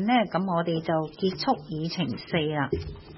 呢，咁我哋就結束議程4啦。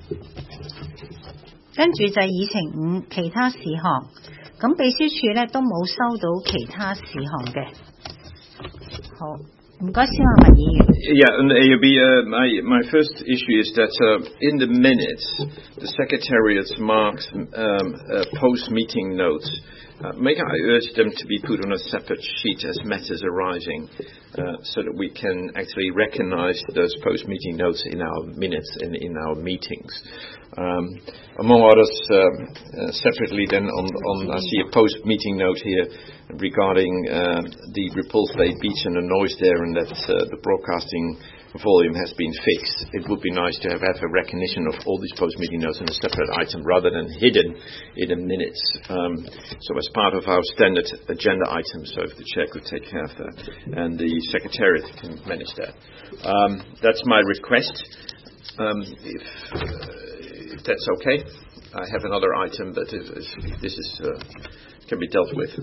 跟住就係議程5其他事項，咁秘書處咧都冇收到其他事項嘅。好，唔該，司馬文議員。 Yeah, and AUB, my first issue is that in the minutes, the Secretariat marks post-meeting notes. May I urge them to be put on a separate sheet as matters arising, so that we can actually recognize those post-meeting notes in our minutes and in our meetings. Among others, separately then I see a post-meeting note here regarding the Repulse Bay Beach and the noise there, and that the broadcasting volume has been fixed. It would be nice to have a recognition of all these post-meeting notes in a separate item rather than hidden in the minutes. So as part of our standard agenda items, so if the chair could take care of that and the secretariat can manage that. That's my request. If that's okay, I have another item, but if this is can be dealt with.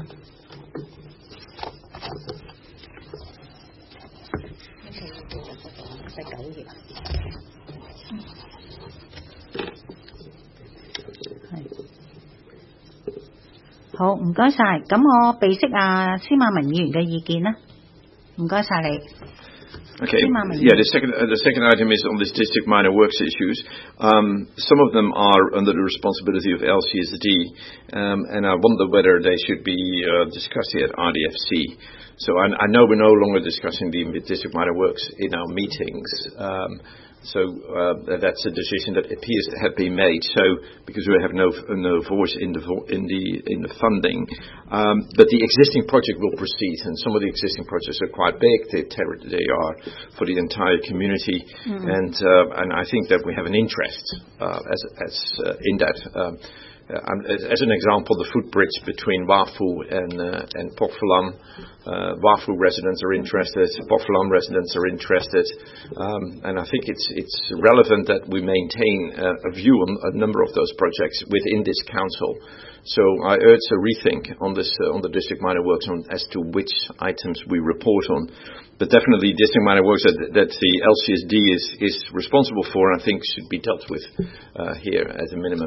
好，唔該晒。咁我備悉司馬文議員嘅意見啦。唔該晒你。 Okay. Yeah, the second item is on this district minor works issues. Some of them are under the responsibility of LCSD, and I wonder whether they should be discussed here at RDFC. So I know we're no longer discussing the district minor works in our meetings. So that's a decision that appears to have been made. So because we have no voice in the funding, but the existing project will proceed, and some of the existing projects are quite big. They are for the entire community, and I think that we have an interest in that. As an example, the footbridge between Wafu and Pokfulam. Wafu residents are interested, Pokfulam residents are interested, and I think it's relevant that we maintain a view on a number of those projects within this council. So I urge a rethink on this on the district minor works as to which items we report on. But definitely district minor works that the LCSD is responsible for, I think should be dealt with here as a minimum.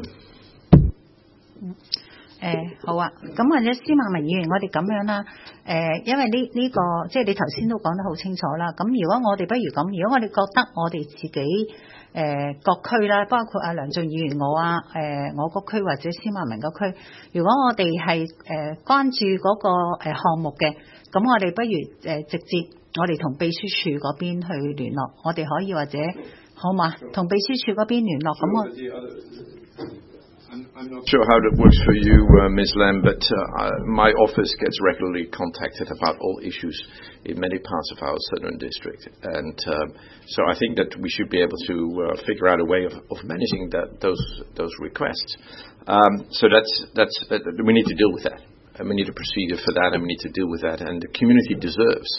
好啊，咁或者司馬文議員，我哋咁樣啦，因為呢個即係你頭先都講得好清楚啦。咁如果我哋不如咁，如果我哋覺得我哋自己各區啦，包括梁俊議員我個區或者司馬文個區，如果我哋係關注嗰個項目嘅，咁我哋不如直接我哋同秘書處嗰邊去聯絡，我哋可以或者好嘛，同秘書處嗰邊聯絡咁我。 I'm not sure how that works for you, Ms. Lam, but my office gets regularly contacted about all issues in many parts of our southern district, and so I think that we should be able to figure out a way of managing those requests. So that's we need to deal with that, and we need a procedure for that, and we need to deal with that, and the community deserves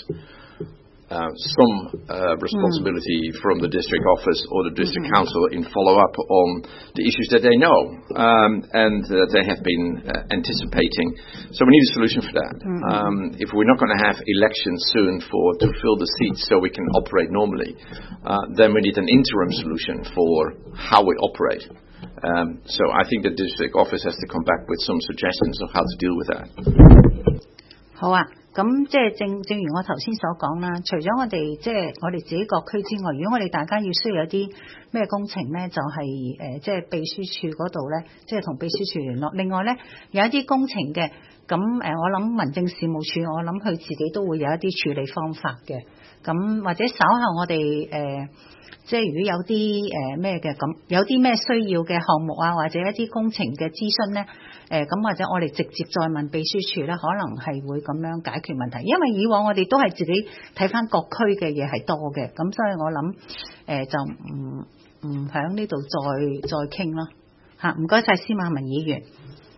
some responsibility from the district office or the district council in follow-up on the issues that they know and they have been anticipating. So we need a solution for that. If we're not going to have elections soon to fill the seats so we can operate normally, then we need an interim solution for how we operate. So I think the district office has to come back with some suggestions of how to deal with that. 好啊。咁即係正如我頭先所講啦，除咗我哋即係我哋自己各區之外，如果我哋大家要需要有啲咩工程咧，就係即係秘書處嗰度咧，即係同秘書處聯絡。另外咧，有一啲工程嘅，咁我諗民政事務處，我諗佢自己都會有一啲處理方法嘅。咁或者稍後我哋即係如果有啲咩嘅咁，有啲咩需要嘅項目啊，或者一啲工程嘅諮詢咧，咁或者我哋直接再問秘書處咧，可能係會咁樣解決問題。因為以往我哋都係自己睇翻各區嘅嘢係多嘅，咁所以我諗就唔喺呢度再傾咯嚇。唔該晒司馬文議員。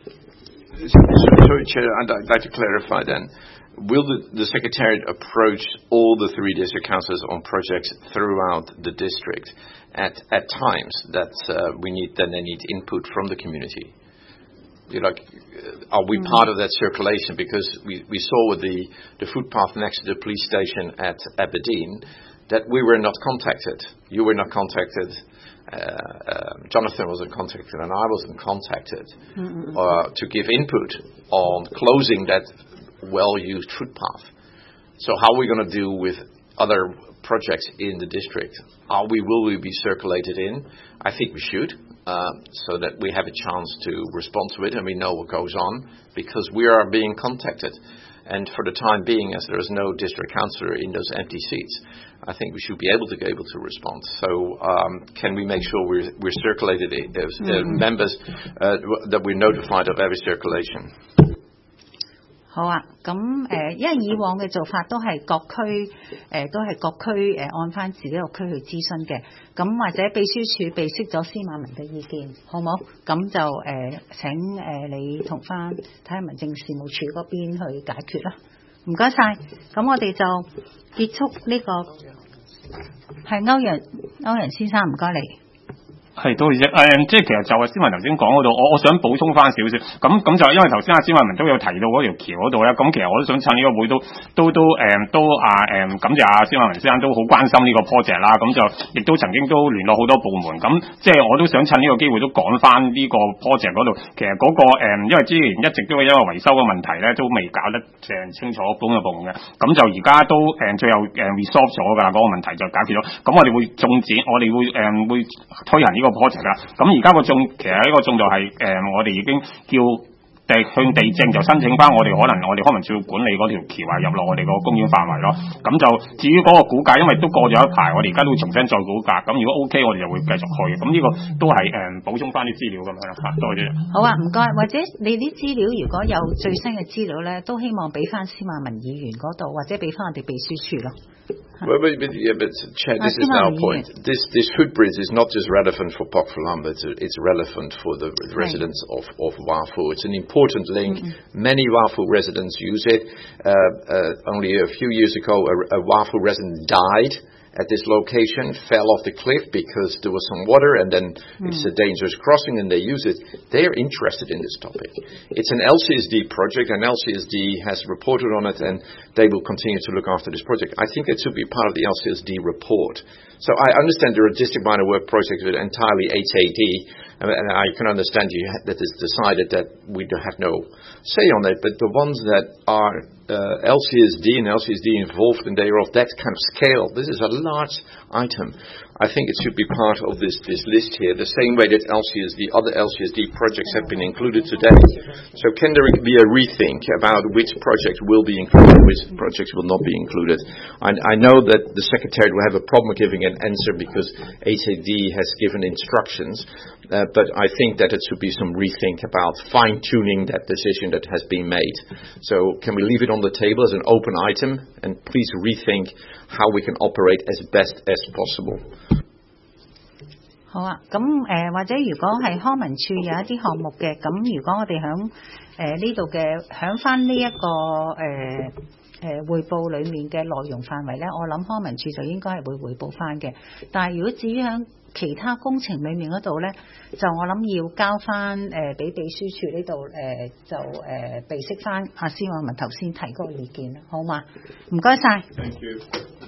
Sorry, Chair, I'd like to clarify then. Will the Secretariat approach all the 3 district councils on projects throughout the district at times that they need input from the community? Are we part of that circulation? Because we saw with the footpath next to the police station at Aberdeen that we were not contacted. You were not contacted. Jonathan wasn't contacted, and I wasn't contacted to give input on closing that well-used footpath. So how are we going to deal with other projects in the district? Will we be circulated in? I think we should, so that we have a chance to respond to it and we know what goes on, because we are being contacted. And for the time being, as there is no district councillor in those empty seats, I think we should be able to respond. So can we make sure we're circulated as members, that we're notified of every circulation? 好啊，咁因為以往嘅做法都係各區按翻自己個區去諮詢嘅，咁或者秘書處備悉咗司馬文嘅意見，好冇？咁就請你同翻睇下民政事務處嗰邊去解決啦。唔該晒，咁我哋就結束呢個係歐陽先生，唔該你。 係多謝即係其實就係司文頭先講嗰度，我想補充翻少少，咁就因為頭先阿司文都有提到嗰條橋嗰度咧，咁其實我都想趁呢個會感謝阿司文先生都好關心呢個 project 啦，咁就亦都曾經都聯絡好多部門，咁即係我都想趁呢個機會都講翻呢個 project 嗰度，其實嗰個因為之前一直都因為維修嘅問題咧，都未搞得清楚本個部門嘅，咁就而家都最後resolve 咗㗎，嗰個問題就解決咗，咁我哋會進展，我哋會推行呢個project 啦，咁而家其實呢個進度係我哋已經叫向地政就申請翻我哋康文署管理嗰條橋入落我哋個公園範圍咯。咁就至於嗰個估價，因為都過咗一排，我哋而家都會重新再估價。咁如果 OK， 我哋就會繼續去。咁呢個都係補充翻啲資料咁樣啦。多謝。 好啊，唔該。或者你啲資料如果有最新嘅資料咧，都希望俾翻司馬文議員嗰度，或者俾翻我哋秘書處咯。 But Chair, this is our point. This footbridge is not just relevant for Pok Fulam, but it's relevant for the residents of Wafu. It's an important link. Many Wafu residents use it. Only a few years ago, a Wafu resident died at this location, fell off the cliff because there was some water, and then it's a dangerous crossing, and they use it. They're interested in this topic. It's an LCSD project, and LCSD has reported on it, and they will continue to look after this project. I think it should be part of the LCSD report. So I understand there are district minor work projects with entirely HAD, and I can understand that it's decided that we don't have no say on it, but the ones that are LCSD and LCSD involved, and they are of that kind of scale. This is a large item. I think it should be part of this list here, the same way that other LCSD projects have been included today. So can there be a rethink about which projects will be included, which projects will not be included? I know that the Secretariat will have a problem giving an answer because HAD has given instructions, but I think that it should be some rethink about fine-tuning that decision that has been made. So can we leave it on the table as an open item, and please rethink how we can operate as best as possible. 好啊，咁或者如果係康文署有一啲項目嘅，咁如果我哋響呢度嘅響翻呢一個匯報裡面嘅內容範圍咧，我諗康文署就應該係會匯報翻嘅。但係如果至於響其他工程裡面嗰度咧，就我諗要交翻俾秘書處呢度就備悉翻阿司馬文頭先提嗰個意見啦，好嘛？唔該晒。Thank you.